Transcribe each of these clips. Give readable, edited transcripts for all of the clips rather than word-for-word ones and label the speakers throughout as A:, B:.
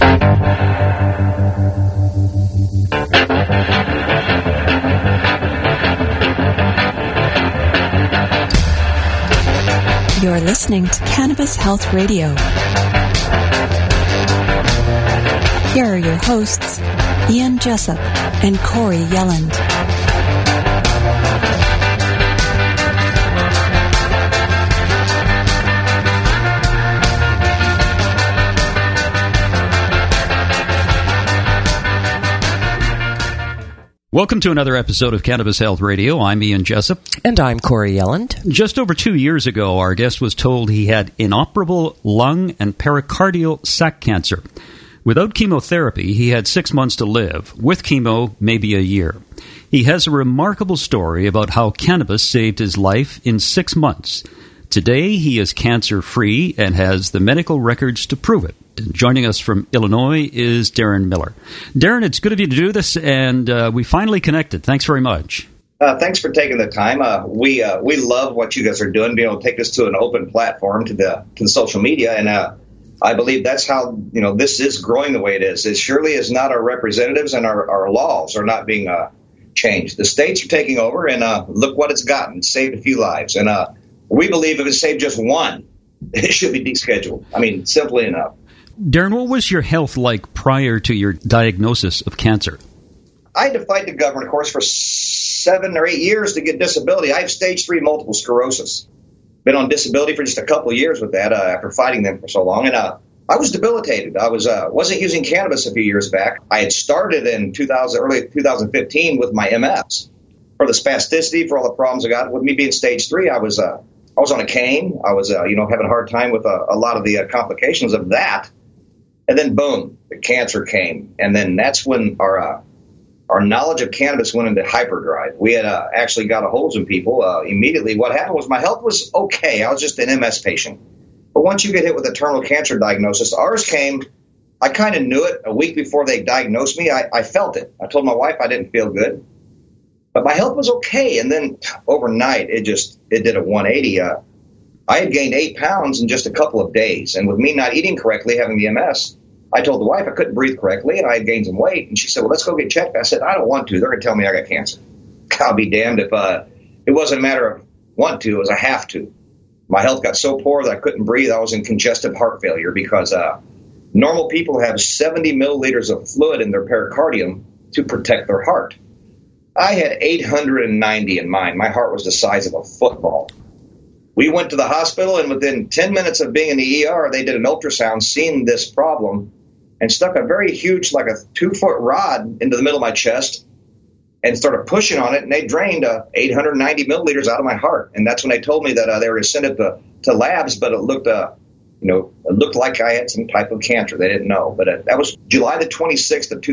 A: You're listening to Cannabis Health Radio. Here are your hosts, Ian Jessup and Corey Yelland.
B: Welcome to another episode of Cannabis Health Radio. I'm Ian Jessup.
C: And I'm Corey Yelland.
B: Just over 2 years ago, our guest was told he had inoperable lung and pericardial sac cancer. Without chemotherapy, he had 6 months to live. With chemo, maybe a year. He has a remarkable story about how cannabis saved his life in 6 months. Today, he is cancer-free and has the medical records to prove it. Joining us from Illinois is Darren Miller. Darren, it's good of you to do this, and we finally connected. Thanks very much.
D: Thanks for taking the time. We love what you guys are doing, being able to take this to an open platform to the social media, and I believe that's how this is growing the way it is. It surely is not our representatives and our laws are not being changed. The states are taking over, and look what it's gotten. It's saved a few lives, and we believe if it saved just one, it should be descheduled. I mean, simply enough.
B: Darren, what was your health like prior to your diagnosis of cancer?
D: I had to fight the government, of course, for 7 or 8 years to get disability. I have stage 3 multiple sclerosis. Been on disability for just a couple of years with that after fighting them for so long. And I was debilitated. I wasn't using cannabis a few years back. I had started in early 2015 with my MS. For the spasticity, for all the problems I got with me being stage 3, I was on a cane. I was having a hard time with a lot of the complications of that. And then, boom, the cancer came. And then that's when our knowledge of cannabis went into hyperdrive. We had actually got a hold of some people. Immediately, what happened was my health was okay. I was just an MS patient. But once you get hit with a terminal cancer diagnosis, ours came, I kind of knew it a week before they diagnosed me. I felt it. I told my wife I didn't feel good. But my health was okay. And then overnight, it did a 180. I had gained 8 pounds in just a couple of days. And with me not eating correctly, having the MS, I told the wife I couldn't breathe correctly, and I had gained some weight. And she said, well, let's go get checked. I said, I don't want to. They're going to tell me I got cancer. I'll be damned if it wasn't a matter of want to. It was a have to. My health got so poor that I couldn't breathe. I was in congestive heart failure because normal people have 70 milliliters of fluid in their pericardium to protect their heart. I had 890 in mine. My heart was the size of a football. We went to the hospital, and within 10 minutes of being in the ER, they did an ultrasound, seeing this problem, and stuck a very huge, like a 2-foot rod into the middle of my chest and started pushing on it, and they drained 890 milliliters out of my heart. And that's when they told me that they were going to send it to labs, but it looked like I had some type of cancer. They didn't know. But that was July the 26th of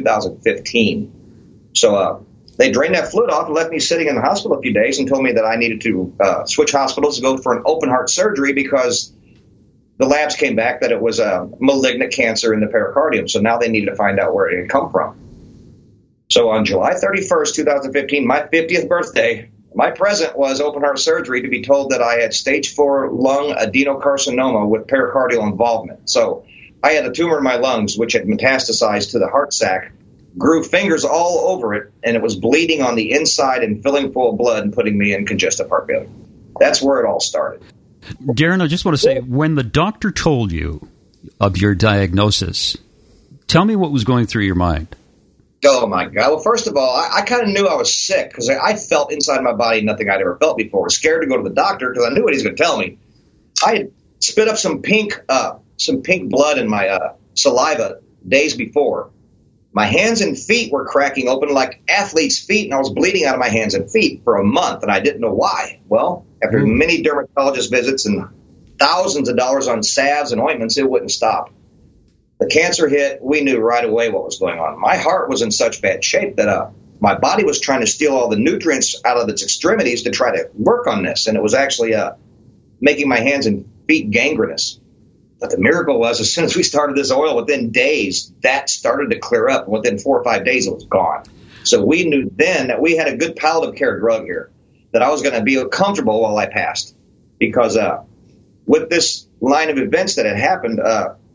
D: 2015. So they drained that fluid off and left me sitting in the hospital a few days and told me that I needed to switch hospitals to go for an open heart surgery because the labs came back that it was a malignant cancer in the pericardium. So now they needed to find out where it had come from. So on July 31st, 2015, my 50th birthday, my present was open heart surgery to be told that I had stage 4 lung adenocarcinoma with pericardial involvement. So I had a tumor in my lungs, which had metastasized to the heart sac, grew fingers all over it, and it was bleeding on the inside and filling full of blood and putting me in congestive heart failure. That's where it all started.
B: Darren, I just want to say, when the doctor told you of your diagnosis, tell me what was going through your mind.
D: Oh, my God. Well, first of all, I kind of knew I was sick because I felt inside my body nothing I'd ever felt before. I was scared to go to the doctor because I knew what he was going to tell me. I had spit up some pink blood in my saliva days before. My hands and feet were cracking open like athletes' feet, and I was bleeding out of my hands and feet for a month, and I didn't know why. Well, after many dermatologist visits and thousands of dollars on salves and ointments, it wouldn't stop. The cancer hit. We knew right away what was going on. My heart was in such bad shape that my body was trying to steal all the nutrients out of its extremities to try to work on this, and it was actually making my hands and feet gangrenous. But the miracle was, as soon as we started this oil, within days, that started to clear up. Within 4 or 5 days, it was gone. So we knew then that we had a good palliative care drug here, that I was going to be comfortable while I passed. Because with this line of events that had happened,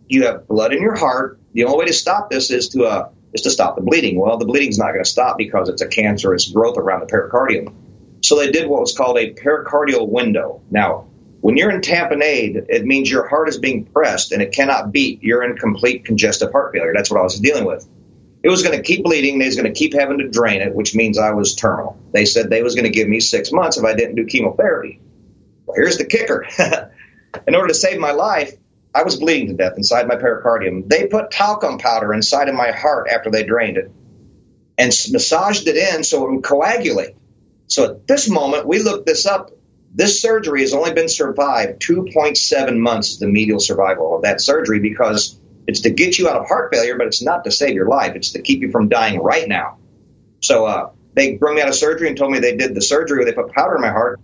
D: you have blood in your heart. The only way to stop this is to stop the bleeding. Well, the bleeding's not going to stop because it's a cancerous growth around the pericardium. So they did what was called a pericardial window. Now, when you're in tamponade, it means your heart is being pressed and it cannot beat. You're in complete congestive heart failure. That's what I was dealing with. It was going to keep bleeding. They was going to keep having to drain it, which means I was terminal. They said they was going to give me 6 months if I didn't do chemotherapy. Well, here's the kicker. In order to save my life, I was bleeding to death inside my pericardium. They put talcum powder inside of my heart after they drained it and massaged it in so it would coagulate. So at this moment, we looked this up. This surgery has only been survived 2.7 months is the median survival of that surgery because it's to get you out of heart failure, but it's not to save your life. It's to keep you from dying right now. So they brought me out of surgery and told me they did the surgery where they put powder in my heart.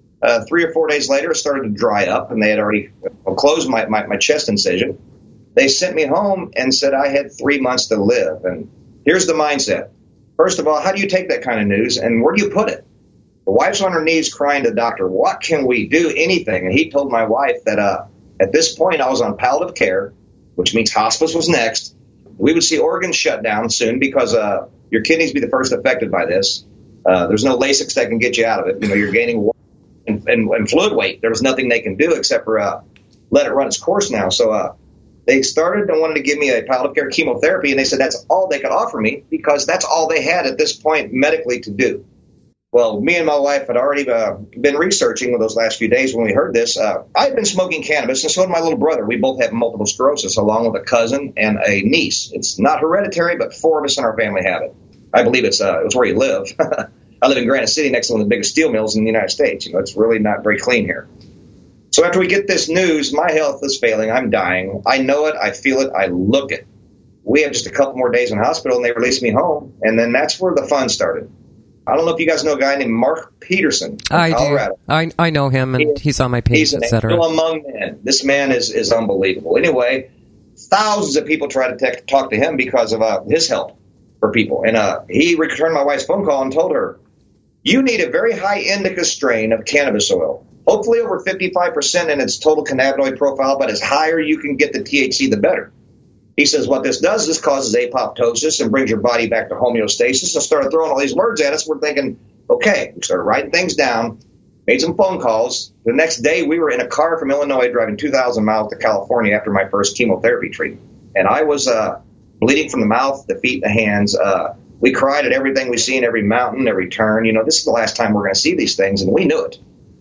D: 3 or 4 days later, it started to dry up, and they had already closed my chest incision. They sent me home and said I had 3 months to live. And here's the mindset. First of all, how do you take that kind of news, and where do you put it? The wife's on her knees crying to the doctor, what can we do? Anything. And he told my wife that at this point I was on palliative care, which means hospice was next. We would see organs shut down soon because your kidneys be the first affected by this. There's no Lasix that can get you out of it. You know, you're gaining water and fluid weight. There was nothing they can do except for let it run its course now. So they started and wanted to give me a palliative care chemotherapy, and they said that's all they could offer me because that's all they had at this point medically to do. Well, me and my wife had already been researching those last few days when we heard this. I had been smoking cannabis, and so did my little brother. We both have multiple sclerosis, along with a cousin and a niece. It's not hereditary, but 4 of us in our family have it. I believe it's where you live. I live in Granite City next to one of the biggest steel mills in the United States. You know, it's really not very clean here. So after we get this news, my health is failing. I'm dying. I know it. I feel it. I look it. We have just a couple more days in hospital, and they released me home. And then that's where the fun started. I don't know if you guys know a guy named Mark Peterson from Colorado.
C: I know him, and he's on my page, et cetera.
D: He's an angel among men. This man is unbelievable. Anyway, thousands of people try to talk to him because of his help for people. And he returned my wife's phone call and told her, you need a very high indica strain of cannabis oil, hopefully over 55% in its total cannabinoid profile, but as higher you can get the THC, the better. He says what this does, this causes apoptosis and brings your body back to homeostasis. And started throwing all these words at us. We're thinking, okay, we started writing things down, made some phone calls. The next day we were in a car from Illinois driving 2,000 miles to California after my first chemotherapy treatment. And I was bleeding from the mouth, the feet, and the hands. We cried at everything we see in every mountain, every turn. You know, this is the last time we're going to see these things, and we knew it.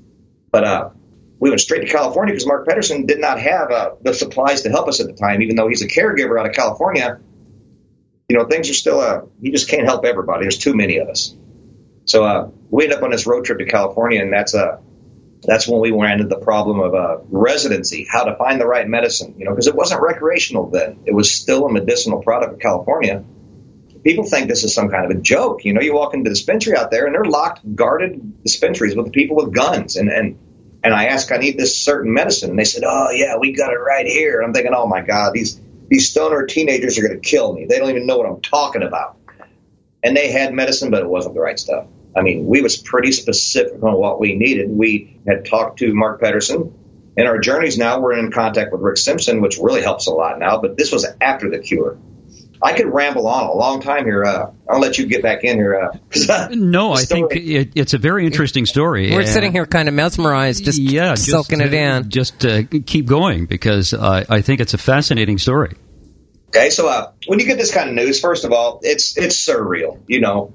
D: But we went straight to California because Mark Peterson did not have the supplies to help us at the time, even though he's a caregiver out of California. You know, things are still, he just can't help everybody. There's too many of us. So we ended up on this road trip to California, and that's when we ran into the problem of residency, how to find the right medicine, you know, because it wasn't recreational then. It was still a medicinal product in California. People think this is some kind of a joke. You know, you walk into the dispensary out there, and they're locked, guarded dispensaries with people with guns. And I asked, I need this certain medicine. And they said, oh, yeah, we got it right here. And I'm thinking, oh, my God, these stoner teenagers are going to kill me. They don't even know what I'm talking about. And they had medicine, but it wasn't the right stuff. I mean, we was pretty specific on what we needed. We had talked to Mark Peterson. In our journeys now, we're in contact with Rick Simpson, which really helps a lot now. But this was after the cure. I could ramble on a long time here. I'll let you get back in here.
B: No, I think it's a very interesting story.
C: We're sitting here kind of mesmerized, just soaking it in.
B: Just keep going because I think it's a fascinating story.
D: Okay, so when you get this kind of news, first of all, it's surreal. You know,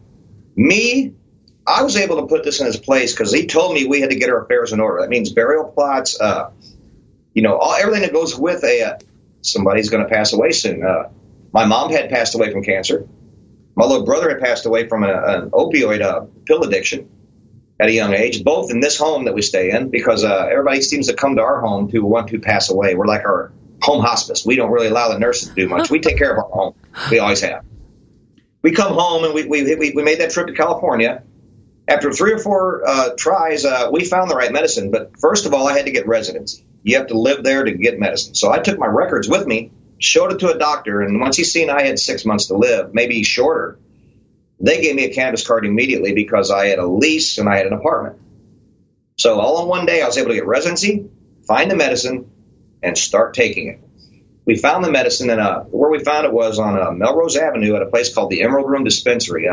D: I was able to put this in his place because he told me we had to get our affairs in order. That means burial plots, you know, everything that goes with somebody's going to pass away soon. My mom had passed away from cancer. My little brother had passed away from an opioid pill addiction at a young age, both in this home that we stay in, because everybody seems to come to our home to want to pass away. We're like our home hospice. We don't really allow the nurses to do much. We take care of our home. We always have. We come home, and we made that trip to California. After 3 or 4 tries, we found the right medicine. But first of all, I had to get residency. You have to live there to get medicine. So I took my records with me, showed it to a doctor, and once he's seen I had 6 months to live, maybe shorter, they gave me a cannabis card immediately because I had a lease and I had an apartment. So all in one day, I was able to get residency, find the medicine, and start taking it. We found the medicine, and where we found it was on Melrose Avenue at a place called the Emerald Room Dispensary.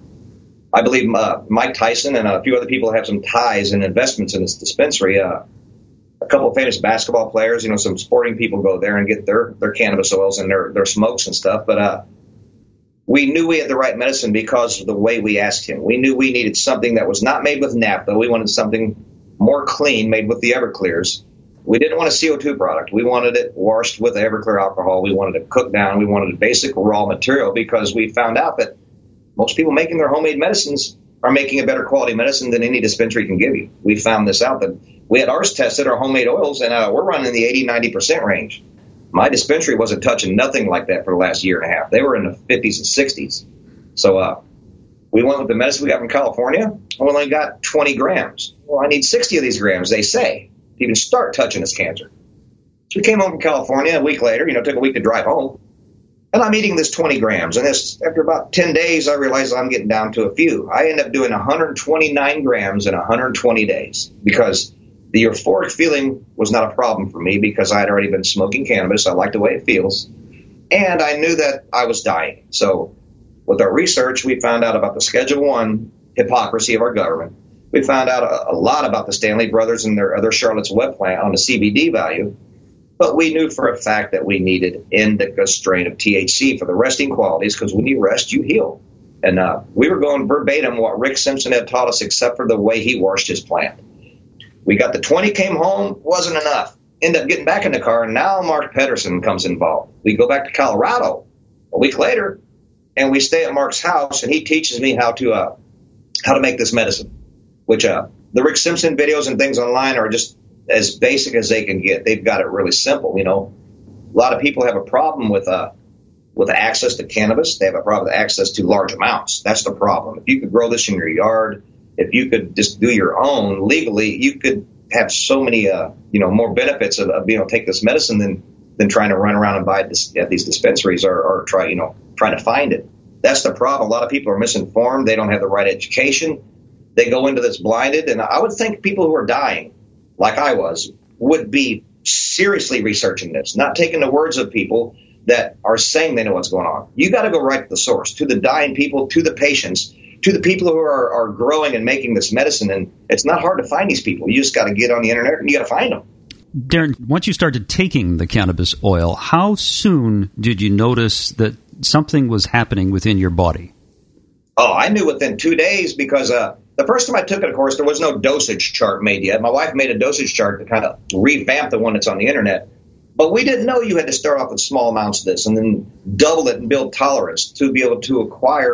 D: I believe Mike Tyson and a few other people have some ties and investments in this dispensary. A couple of famous basketball players, some sporting people go there and get their cannabis oils and their smokes and stuff. But we knew we had the right medicine because of the way we asked him. We knew we needed something that was not made with naphtha. We wanted something more clean, made with the Everclears. We didn't want a CO2 product. We wanted it washed with Everclear alcohol. We wanted it cooked down. We wanted a basic raw material because we found out that most people making their homemade medicines are making a better quality medicine than any dispensary can give you. We found this out, that we had ours tested, our homemade oils, and we're running in the 80-90% range. My dispensary wasn't touching nothing like that for the last year and a half. They were in the 50s and 60s. So we went with the medicine we got from California. We only got 20 grams. Well, I need 60 of these grams, they say, to even start touching this cancer. So we came home from California a week later. Took a week to drive home. And I'm eating this 20 grams. And after about 10 days, I realized I'm getting down to a few. I ended up doing 129 grams in 120 days because the euphoric feeling was not a problem for me because I had already been smoking cannabis. I liked the way it feels. And I knew that I was dying. So with our research, we found out about the Schedule I hypocrisy of our government. We found out a lot about the Stanley Brothers and their other Charlotte's Web plant on the CBD value. But we knew for a fact that we needed indica strain of THC for the resting qualities because when you rest, you heal. And we were going verbatim what Rick Simpson had taught us except for the way he washed his plant. We got the 20, came home, wasn't enough. Ended up getting back in the car, and now Mark Pedersen comes involved. We go back to Colorado a week later, and we stay at Mark's house, and he teaches me how to make this medicine, which the Rick Simpson videos and things online are just as basic as they can get. They've got it really simple. A lot of people have a problem with access to cannabis. They have a problem with access to large amounts. That's the problem. If you could grow this in your yard, if you could just do your own legally, you could have so many, more benefits of being able to take this medicine than trying to run around and buy it at these dispensaries or trying to find it. That's the problem. A lot of people are misinformed. They don't have the right education. They go into this blinded. And I would think people who are dying, like I was, would be seriously researching this, not taking the words of people that are saying they know what's going on. You got to go right to the source, to the dying people, to the patients, to the people who are growing and making this medicine. And it's not hard to find these people. You just got to get on the internet and you got to find them.
B: Darren, once you started taking the cannabis oil, how soon did you notice that something was happening within your body?
D: Oh, I knew within 2 days because the first time I took it, of course, there was no dosage chart made yet. My wife made a dosage chart to kind of revamp the one that's on the internet. But we didn't know you had to start off with small amounts of this and then double it and build tolerance to be able to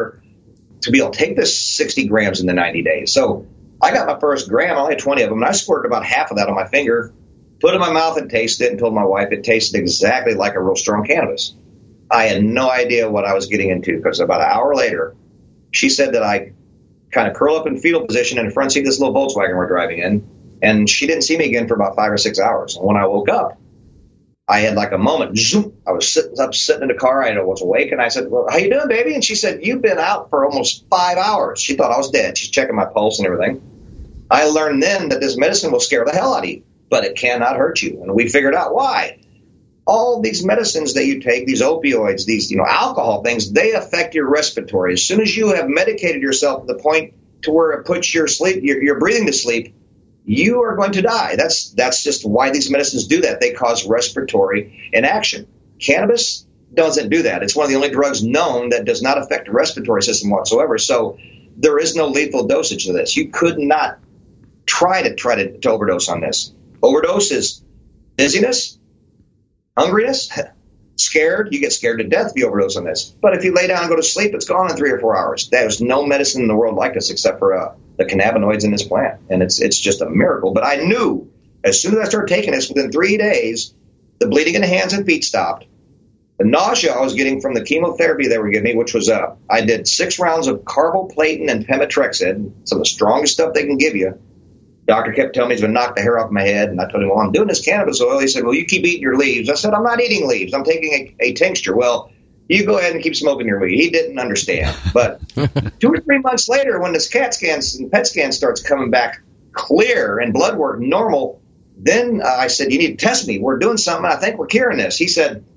D: take this 60 grams in the 90 days. So I got my first gram, I only had 20 of them, and I squirted about half of that on my finger, put it in my mouth and tasted it, and told my wife it tasted exactly like a real strong cannabis. I had no idea what I was getting into because about an hour later, she said that I kind of curl up in fetal position in the front seat of this little Volkswagen we're driving in, and she didn't see me again for about 5 or 6 hours. And when I woke up, I had like a moment. Zoom, I was sitting in the car. I was awake, and I said, "Well, how you doing, baby?" And she said, "You've been out for almost 5 hours." She thought I was dead. She's checking my pulse and everything. I learned then that this medicine will scare the hell out of you, but it cannot hurt you. And we figured out why. All these medicines that you take, these opioids, these alcohol things, they affect your respiratory. As soon as you have medicated yourself to the point to where it puts your breathing to sleep, you are going to die. That's just why these medicines do that. They cause respiratory inaction. Cannabis doesn't do that. It's one of the only drugs known that does not affect the respiratory system whatsoever. So there is no lethal dosage to this. You could not try to overdose on this. Overdose is dizziness, hungriness, scared. You get scared to death if you overdose on this. But if you lay down and go to sleep, it's gone in 3 or 4 hours. There's no medicine in the world like this except for the cannabinoids in this plant. And it's just a miracle. But I knew as soon as I started taking this, within 3 days, the bleeding in the hands and feet stopped. The nausea I was getting from the chemotherapy they were giving me, which was I did 6 rounds of carboplatin and pemetrexed, some of the strongest stuff they can give you. Doctor kept telling me he's going to knock the hair off my head. And I told him, well, I'm doing this cannabis oil. He said, well, you keep eating your leaves. I said, I'm not eating leaves. I'm taking a tincture. Well, you go ahead and keep smoking your weed. He didn't understand. But 2 or 3 months later, when this CAT scans and PET scan starts coming back clear and blood work normal, then I said, you need to test me. We're doing something. I think we're curing this. He said,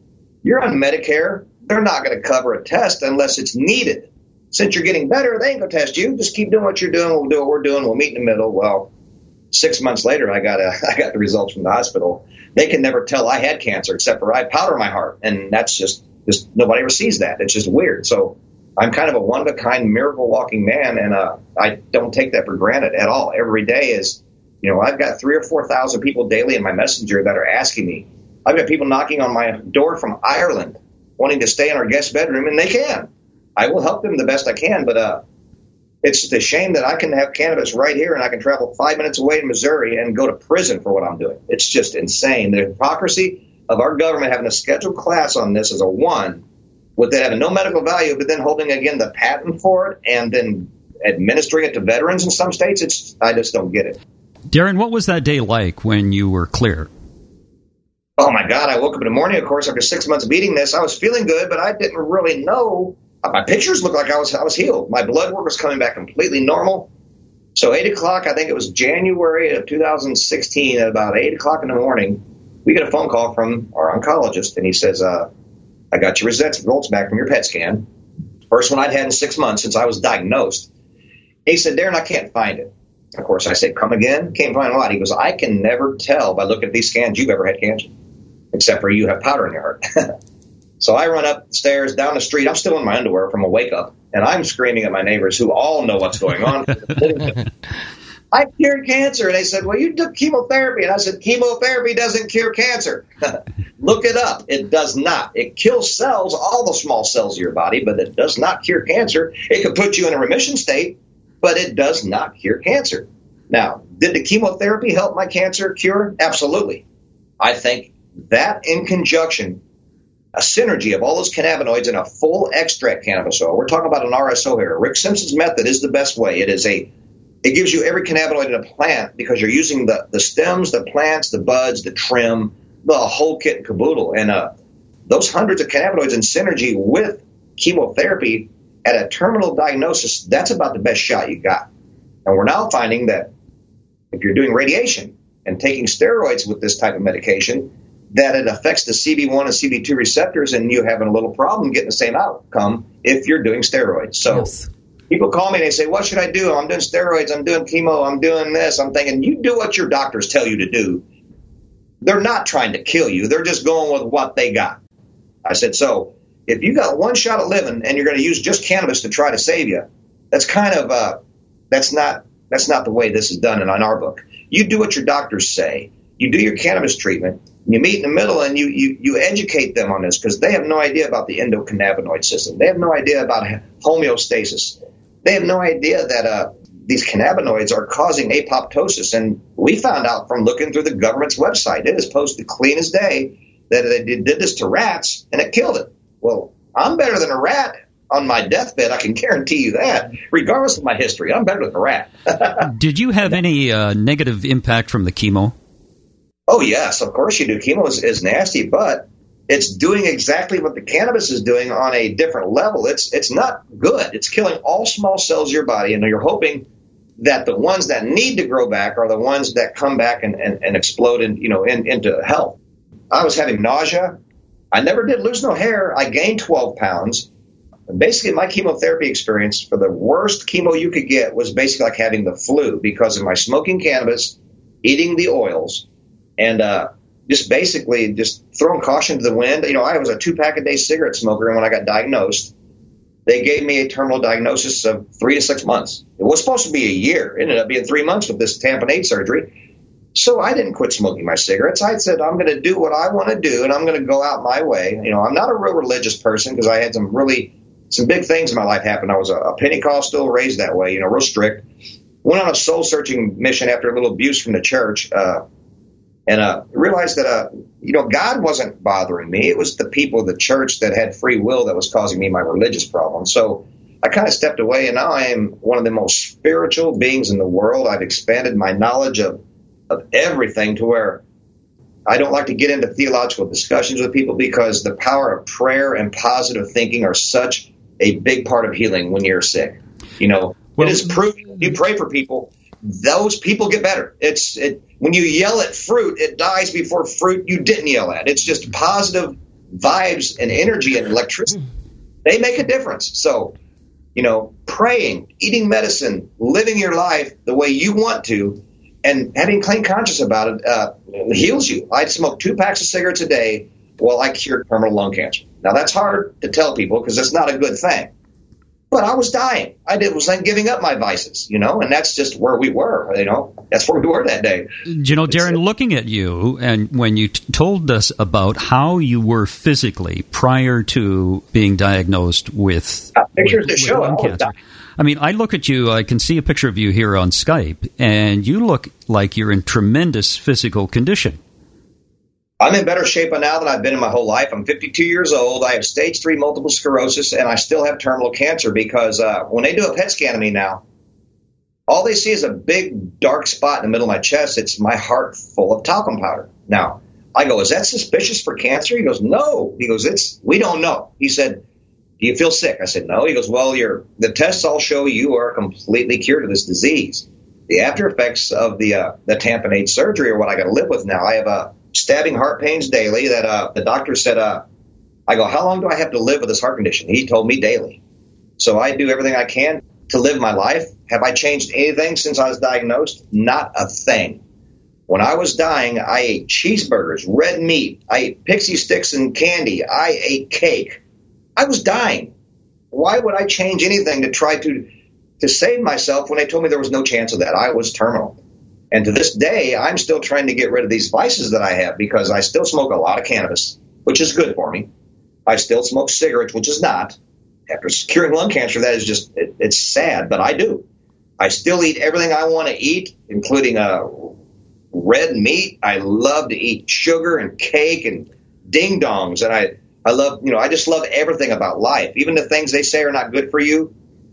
D: You're on Medicare. They're not going to cover a test unless it's needed. Since you're getting better, they ain't going to test you. Just keep doing what you're doing. We'll do what we're doing. We'll meet in the middle. Well, 6 months later, I got the results from the hospital. They can never tell I had cancer except for I had powder in my heart. And that's just nobody ever sees that. It's just weird. So I'm kind of a one-of-a-kind miracle walking man, and I don't take that for granted at all. Every day is, I've got 3,000 or 4,000 people daily in my messenger that are asking me. I've got people knocking on my door from Ireland wanting to stay in our guest bedroom, and they can. I will help them the best I can, but it's just a shame that I can have cannabis right here and I can travel 5 minutes away to Missouri and go to prison for what I'm doing. It's just insane. The hypocrisy of our government having a scheduled class on this is a one, with it having no medical value, but then holding, again, the patent for it and then administering it to veterans in some states. I just don't get it.
B: Darren, what was that day like when you were clear?
D: Oh, my God. I woke up in the morning, of course, after 6 months of eating this. I was feeling good, but I didn't really know. My pictures looked like I was healed. My blood work was coming back completely normal. So 8 o'clock, I think it was January of 2016, at about 8 o'clock in the morning, we get a phone call from our oncologist, and he says, I got your results back from your PET scan. First one I'd had in 6 months since I was diagnosed. He said, Darren, I can't find it. Of course, I said, come again? Can't find what? He goes, I can never tell by looking at these scans you've ever had cancer, except for you have powder in your heart. So I run upstairs, down the street. I'm still in my underwear from a wake-up, and I'm screaming at my neighbors who all know what's going on. I cured cancer. And they said, well, you took chemotherapy. And I said, chemotherapy doesn't cure cancer. Look it up. It does not. It kills cells, all the small cells of your body, but it does not cure cancer. It could put you in a remission state, but it does not cure cancer. Now, did the chemotherapy help my cancer cure? Absolutely. I think that in conjunction, a synergy of all those cannabinoids in a full extract cannabis oil. We're talking about an RSO here. Rick Simpson's method is the best way. It gives you every cannabinoid in a plant because you're using the stems, the plants, the buds, the trim, the whole kit and caboodle. And those hundreds of cannabinoids in synergy with chemotherapy at a terminal diagnosis, that's about the best shot you got. And we're now finding that if you're doing radiation and taking steroids with this type of medication, that it affects the CB1 and CB2 receptors, and you're having a little problem getting the same outcome if you're doing steroids. So yes. People call me and they say, what should I do? I'm doing steroids. I'm doing chemo. I'm doing this. I'm thinking, you do what your doctors tell you to do. They're not trying to kill you. They're just going with what they got. I said, so if you got one shot at living and you're going to use just cannabis to try to save you, that's kind of that's not the way this is done in our book. You do what your doctors say. You do your cannabis treatment. You meet in the middle and you educate them on this because they have no idea about the endocannabinoid system. They have no idea about homeostasis. They have no idea that these cannabinoids are causing apoptosis. And we found out from looking through the government's website, it is posted clean as day, that they did this to rats and it killed it. Well, I'm better than a rat on my deathbed. I can guarantee you that. Regardless of my history, I'm better than a rat.
B: Did you have any negative impact from the chemo?
D: Oh, yes, of course you do. Chemo is nasty, but it's doing exactly what the cannabis is doing on a different level. It's not good. It's killing all small cells of your body, and you're hoping that the ones that need to grow back are the ones that come back and explode into health. I was having nausea. I never did lose no hair. I gained 12 pounds. Basically, my chemotherapy experience for the worst chemo you could get was basically like having the flu because of my smoking cannabis, eating the oils, and just basically just throwing caution to the wind. I was a 2-pack-a-day cigarette smoker, and when I got diagnosed, they gave me a terminal diagnosis of 3 to 6 months. It was supposed to be a year. It ended up being 3 months with this tamponade surgery. So I didn't quit smoking my cigarettes. I said, I'm going to do what I want to do, and I'm going to go out my way. I'm not a real religious person because I had some big things in my life happen. I was a Pentecostal, raised that way, real strict. Went on a soul-searching mission after a little abuse from the church, and realized that, God wasn't bothering me. It was the people of the church that had free will that was causing me my religious problems. So I kind of stepped away, and now I am one of the most spiritual beings in the world. I've expanded my knowledge of everything to where I don't like to get into theological discussions with people because the power of prayer and positive thinking are such a big part of healing when you're sick. It is proven. You pray for people, those people get better. When you yell at fruit, it dies before fruit you didn't yell at. It's just positive vibes and energy and electricity, they make a difference. So, praying, eating medicine, living your life the way you want to, and having clean conscience about it heals you. I smoked 2 packs of cigarettes a day while I cured terminal lung cancer. Now, that's hard to tell people because it's not a good thing. But I was dying. I was then giving up my vices, and that's just where we were, That's where we were that day.
B: Darren, looking at you, and when you told us about how you were physically prior to being diagnosed with
D: pictures that show
B: lung cancer. I mean, I look at you, I can see a picture of you here on Skype, and you look like you're in tremendous physical condition.
D: I'm in better shape now than I've been in my whole life. I'm 52 years old. I have stage 3 multiple sclerosis, and I still have terminal cancer because when they do a PET scan of me now, all they see is a big dark spot in the middle of my chest. It's my heart full of talcum powder. Now, I go, is that suspicious for cancer? He goes, no. He goes, we don't know. He said, do you feel sick? I said, no. He goes, well, the tests all show you are completely cured of this disease. The after effects of the tamponade surgery are what I got to live with now. I have stabbing heart pains daily that the doctor said, I go, how long do I have to live with this heart condition? He told me daily. So I do everything I can to live my life. Have I changed anything since I was diagnosed? Not a thing. When I was dying, I ate cheeseburgers, red meat. I ate pixie sticks and candy. I ate cake. I was dying. Why would I change anything to try to save myself when they told me there was no chance of that? I was terminal. And to this day, I'm still trying to get rid of these vices that I have because I still smoke a lot of cannabis, which is good for me. I still smoke cigarettes, which is not. After curing lung cancer, that is just, it's sad, but I do. I still eat everything I want to eat, including red meat. I love to eat sugar and cake and ding-dongs. And I love, I just love everything about life. Even the things they say are not good for you.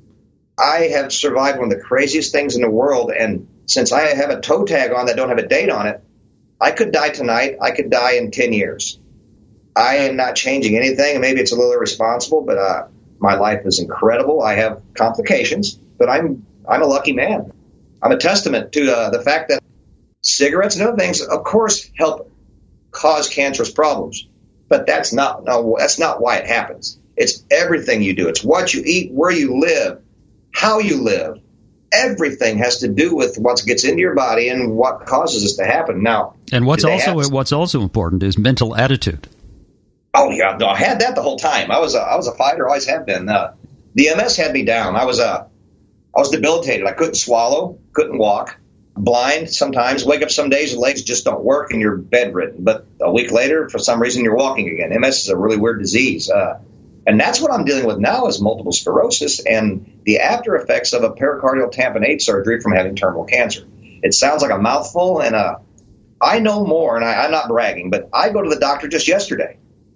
D: I have survived one of the craziest things in the world, and since I have a toe tag on that don't have a date on it, I could die tonight. I could die in 10 years. I am not changing anything. Maybe it's a little irresponsible, but my life is incredible. I have complications, but I'm a lucky man. I'm a testament to the fact that cigarettes and other things, of course, help cause cancerous problems, but that's not why it happens. It's everything you do. It's what you eat, where you live, how you live. Everything has to do with what gets into your body and what causes this to happen. Now,
B: and what's also important is mental attitude.
D: Oh yeah, no, I had that the whole time. I was a fighter, always have been. The MS had me down. I was debilitated. I couldn't swallow, couldn't walk, blind sometimes. Wake up some days and legs just don't work and you're bedridden. But a week later, for some reason, you're walking again. MS is a really weird disease. And that's what I'm dealing with now is multiple sclerosis and the after effects of a pericardial tamponade surgery from having terminal cancer. It sounds like a mouthful, and I know more, and I'm not bragging, but I go to the doctor just yesterday.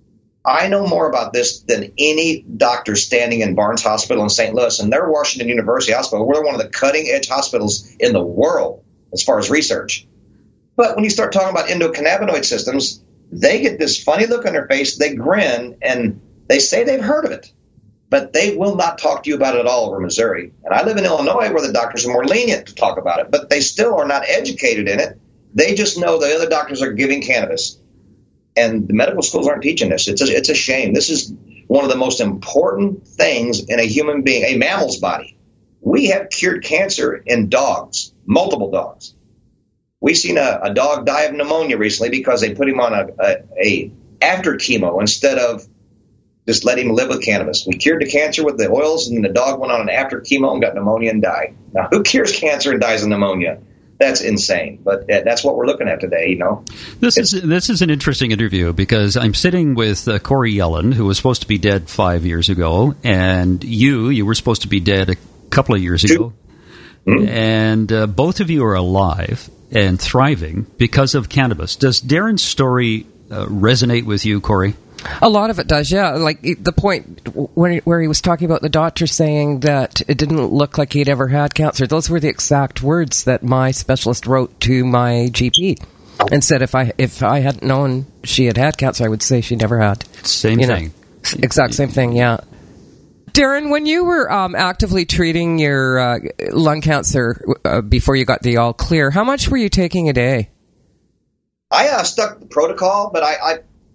D: I know more about this than any doctor standing in Barnes Hospital in St. Louis, and they're Washington University Hospital. We're one of the cutting-edge hospitals in the world as far as research. But when you start talking about endocannabinoid systems, they get this funny look on their face, they grin, and they say they've heard of it, but they will not talk to you about it at all over Missouri. And I live in Illinois where the doctors are more lenient to talk about it, but they still are not educated in it. They just know the other doctors are giving cannabis. And the medical schools aren't teaching this. It's a shame. This is one of the most important things in a human being, a mammal's body. We have cured cancer in dogs, multiple dogs. We've seen a dog die of pneumonia recently because they put him on a after chemo instead of just let him live with cannabis. We cured the cancer with the oils, and the dog went on an after chemo and got pneumonia and died. Now, who cures cancer and dies of pneumonia? That's insane. But that's what we're looking at today, This
B: is an interesting interview because I'm sitting with Corey Yellen, who was supposed to be dead 5 years ago, and you were supposed to be dead a couple of years ago. Mm-hmm. And both of you are alive and thriving because of cannabis. Does Darren's story resonate with you, Corey?
C: A lot of it does, yeah. Like the point where he was talking about the doctor saying that it didn't look like he'd ever had cancer. Those were the exact words that my specialist wrote to my GP and said if I hadn't known she had cancer, I would say she never had.
B: Same thing.
C: Exact same thing, yeah. Darren, when you were actively treating your lung cancer before you got the all clear, how much were you taking a day?
D: I stuck the protocol, but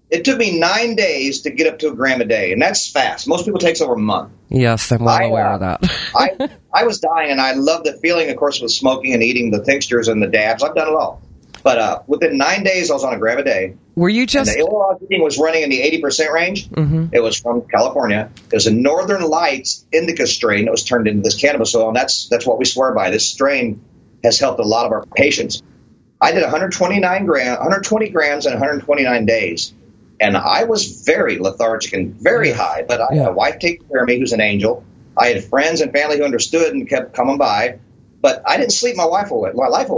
D: It took me 9 days to get up to a gram a day, and that's fast. Most people takes over a month.
C: Yes, I'm well aware of that.
D: I was dying, and I loved the feeling, of course, with smoking and eating the tinctures and the dabs. I've done it all. But within 9 days, I was on a gram a day.
C: Were you just...
D: And the oil I was eating was running in the 80% range.
C: Mm-hmm.
D: It was from California. It was a Northern Lights indica strain that was turned into this cannabis oil, and that's what we swear by. This strain has helped a lot of our patients. I did 120 grams in 129 days. And I was very lethargic and very high, but I had a wife taking care of me who's an angel. I had friends and family who understood and kept coming by, but I didn't sleep my life away.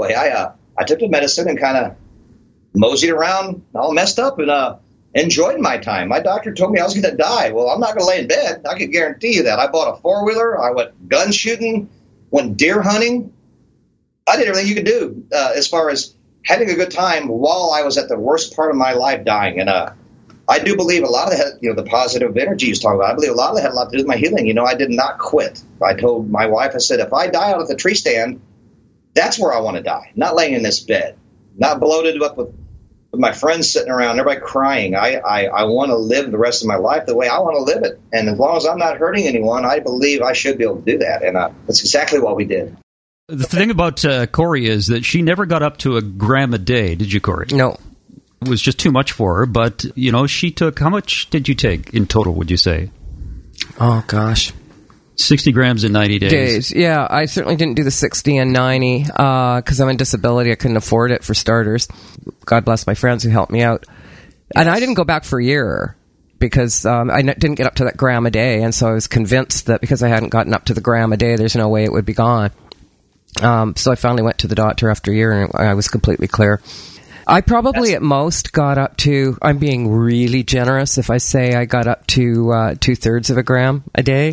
D: I took the medicine and kind of moseyed around all messed up and enjoyed my time. My doctor told me I was going to die. Well, I'm not going to lay in bed. I can guarantee you that. I bought a four-wheeler. I went gun shooting, went deer hunting. I did everything you could do as far as having a good time while I was at the worst part of my life dying. And I do believe a lot of that, the positive energy you was talking about, I believe a lot of that had a lot to do with my healing. I did not quit. I told my wife, I said, if I die out at the tree stand, that's where I want to die, not laying in this bed, not bloated up with my friends sitting around, everybody crying. I want to live the rest of my life the way I want to live it. And as long as I'm not hurting anyone, I believe I should be able to do that. And that's exactly what we did.
B: The thing about Corey is that she never got up to a gram a day, did you, Corey?
C: No.
B: It was just too much for her, but, she took, how much did you take in total, would you say?
C: Oh, gosh.
B: 60 grams in 90 days.
C: Yeah, I certainly didn't do the 60 and 90 because I'm on disability. I couldn't afford it for starters. God bless my friends who helped me out. And I didn't go back for a year because I didn't get up to that gram a day, and so I was convinced that because I hadn't gotten up to the gram a day, there's no way it would be gone. So I finally went to the doctor after a year, and I was completely clear. I probably at most got up to, I'm being really generous if I say I got up to 2/3 of a gram a day.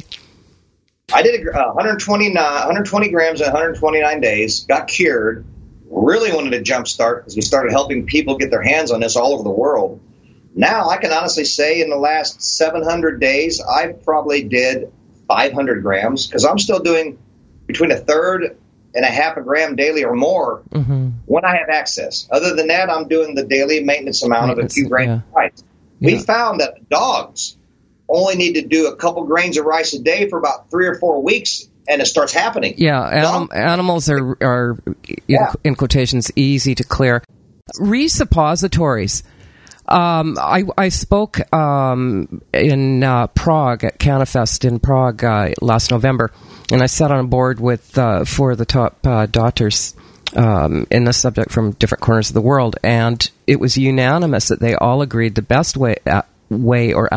D: I did 120 grams in 129 days, got cured, really wanted to jumpstart because we started helping people get their hands on this all over the world. Now I can honestly say in the last 700 days, I probably did 500 grams because I'm still doing between 1/3 and 1/2 gram daily or more when I have access. Other than that, I'm doing the daily maintenance amount of a few grains of rice. We found that dogs only need to do a couple grains of rice a day for about 3 or 4 weeks, and it starts happening.
C: Yeah, animals are in quotations, easy to clear. Resuppositories. I spoke in Prague at CannaFest in Prague last November, and I sat on a board with 4 of the top doctors in this subject from different corners of the world, and it was unanimous that they all agreed the best way or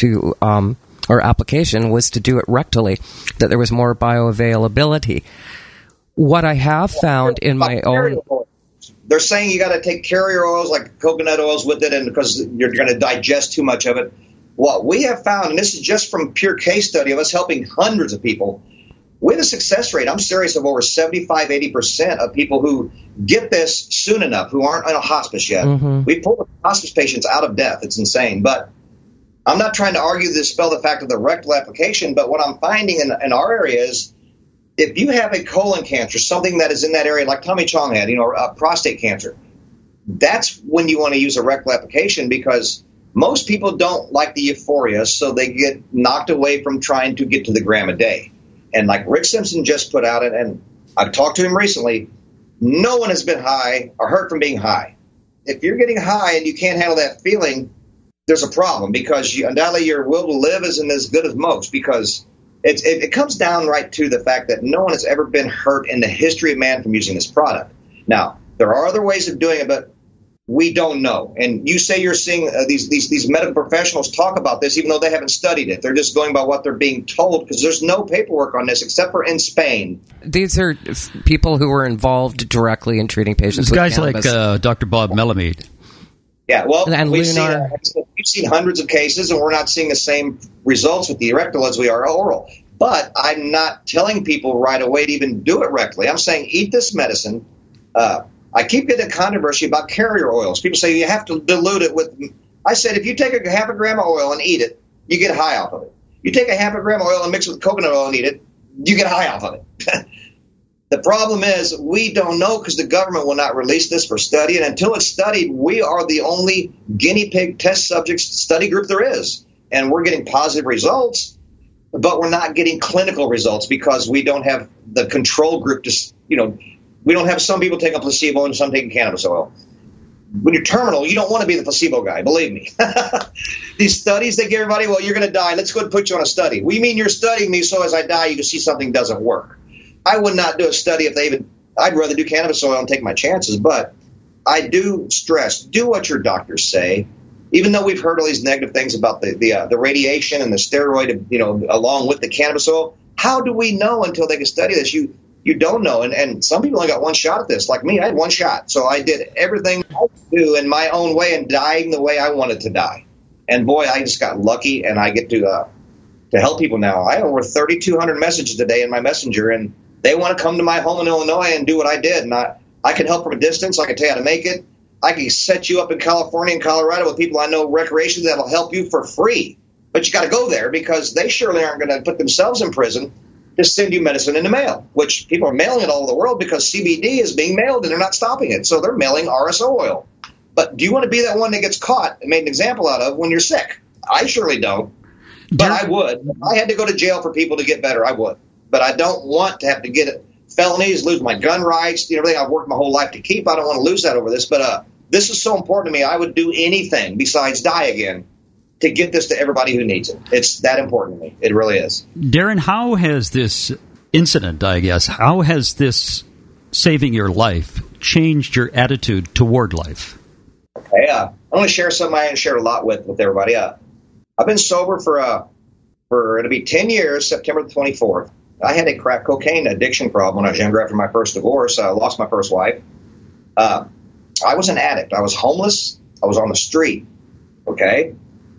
C: application was to do it rectally, that there was more bioavailability. What I have found in my own...
D: They're saying you got to take carrier oils like coconut oils with it, and because you're going to digest too much of it. What we have found, and this is just from pure case study of us helping hundreds of people, we have a success rate, I'm serious, of over 75-80% of people who get this soon enough, who aren't in a hospice yet. We pull the hospice patients out of death. It's insane. But I'm not trying to argue to dispel the fact of the rectal application, but what I'm finding in our area is if you have a colon cancer, something that is in that area, like Tommy Chong had, prostate cancer, that's when you want to use a rectal application because most people don't like the euphoria, so they get knocked away from trying to get to the gram a day. And like Rick Simpson just put out, and I've talked to him recently, no one has been high or hurt from being high. If you're getting high and you can't handle that feeling, there's a problem because undoubtedly your will to live isn't as good as most because it comes down right to the fact that no one has ever been hurt in the history of man from using this product. Now, there are other ways of doing it, but we don't know. And you say you're seeing these medical professionals talk about this, even though they haven't studied it. They're just going by what they're being told because there's no paperwork on this except for in Spain.
C: These are people who were involved directly in treating patients with
B: guys
C: cannabis.
B: Like Dr. Bob Melamede.
D: Yeah, well,
C: and
D: we've seen hundreds of cases, and we're not seeing the same results with the rectal as we are oral. But I'm not telling people right away to even do it rectally. I'm saying eat this medicine. I keep getting controversy about carrier oils. People say you have to dilute it with. I said if you take a 1/2 gram of oil and eat it, you get high off of it. You take a 1/2 gram of oil and mix it with coconut oil and eat it, you get high off of it. The problem is we don't know because the government will not release this for study. And until it's studied, we are the only guinea pig test subjects study group there is. And we're getting positive results, but we're not getting clinical results because we don't have the control group to, we don't have some people taking a placebo and some taking cannabis oil. When you're terminal, you don't want to be the placebo guy, believe me. These studies, they give everybody, well, you're going to die. Let's go and put you on a study. We mean you're studying me so as I die, you can see something doesn't work. I would not do a study if I'd rather do cannabis oil and take my chances. But I do stress, do what your doctors say. Even though we've heard all these negative things about the radiation and the steroid, along with the cannabis oil, how do we know until they can study this? You don't know. And some people only got one shot at this. Like me, I had one shot. So I did everything I could do in my own way and dying the way I wanted to die. And boy, I just got lucky, and I get to help people now. I have over 3,200 messages today in my messenger, and they want to come to my home in Illinois and do what I did. And I can help from a distance. I can tell you how to make it. I can set you up in California and Colorado with people I know recreationally that'll help you for free. But you got to go there because they surely aren't going to put themselves in prison to send you medicine in the mail, which people are mailing it all over the world because CBD is being mailed and they're not stopping it. So they're mailing RSO oil. But do you want to be that one that gets caught and made an example out of when you're sick? I surely don't. But I would. If I had to go to jail for people to get better, I would. But I don't want to have to get felonies, lose my gun rights, everything I've worked my whole life to keep. I don't want to lose that over this. But this is so important to me. I would do anything besides die again to get this to everybody who needs it. It's that important to me. It really is. Darren,
B: how has this incident, how has this saving your life changed your attitude toward life?
D: Okay, I want to share something I haven't shared a lot with everybody. I've been sober for it'll be 10 years, September the 24th. I had a crack cocaine addiction problem when I was younger after my first divorce. I lost my first wife. I was an addict. I was homeless. I was on the street. Okay?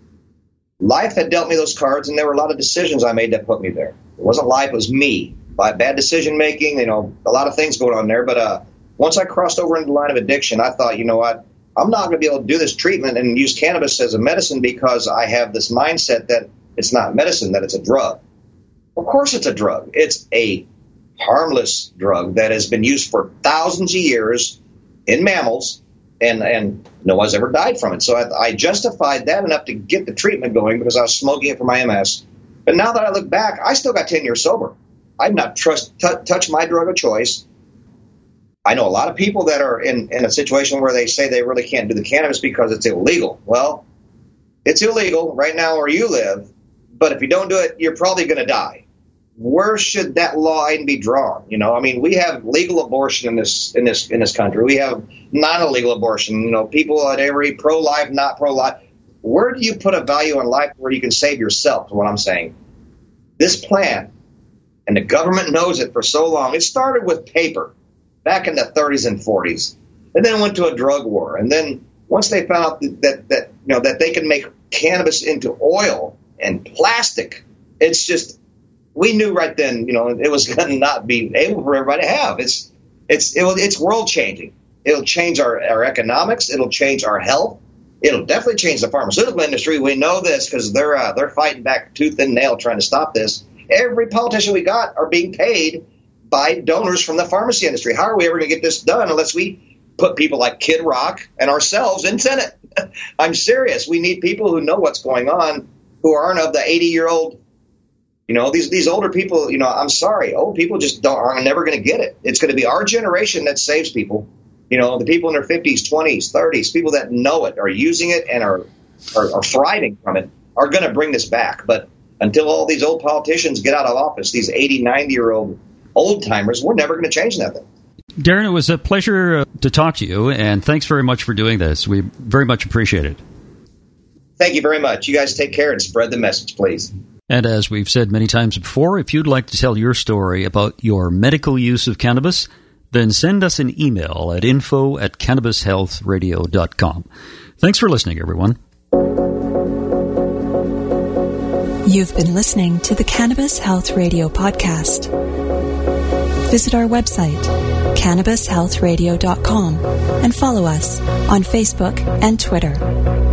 D: Life had dealt me those cards, and there were a lot of decisions I made that put me there. It wasn't life, it was me. By bad decision making, a lot of things going on there. But once I crossed over into the line of addiction, I thought, you know what? I'm not going to be able to do this treatment and use cannabis as a medicine because I have this mindset that it's not medicine, that it's a drug. Of course it's a drug. It's a harmless drug that has been used for thousands of years in mammals, and no one's ever died from it. So I justified that enough to get the treatment going because I was smoking it for my MS. But now that I look back, I still got 10 years sober. I've not touched my drug of choice. I know a lot of people that are in a situation where they say they really can't do the cannabis because it's illegal. Well, it's illegal right now where you live, but if you don't do it, you're probably going to die. Where should that line be drawn? We have legal abortion in this country. We have non-illegal abortion. People at every pro-life, not pro-life. Where do you put a value on life where you can save yourself? Is what I'm saying. This plan, and the government knows it for so long. It started with paper back in the 30s and 40s, and then went to a drug war. And then once they found out that they can make cannabis into oil and plastic, it's just. We knew right then, it was going to not be able for everybody to have. It's world changing. It'll change our economics. It'll change our health. It'll definitely change the pharmaceutical industry. We know this because they're fighting back tooth and nail trying to stop this. Every politician we got are being paid by donors from the pharmacy industry. How are we ever going to get this done unless we put people like Kid Rock and ourselves in Senate? I'm serious. We need people who know what's going on, who aren't of the 80-year-old. These older people, I'm sorry, old people just are never going to get it. It's going to be our generation that saves people. The people in their 50s, 20s, 30s, people that know it, are using it, and are thriving from it, are going to bring this back. But until all these old politicians get out of office, these 80, 90-year-old old-timers, we're never going to change nothing.
B: Darren, it was a pleasure to talk to you, and thanks very much for doing this. We very much appreciate it.
D: Thank you very much. You guys take care and spread the message, please.
B: And as we've said many times before, if you'd like to tell your story about your medical use of cannabis, then send us an email at info@cannabishealthradio.com. Thanks for listening, everyone.
A: You've been listening to the Cannabis Health Radio podcast. Visit our website, cannabishealthradio.com, and follow us on Facebook and Twitter.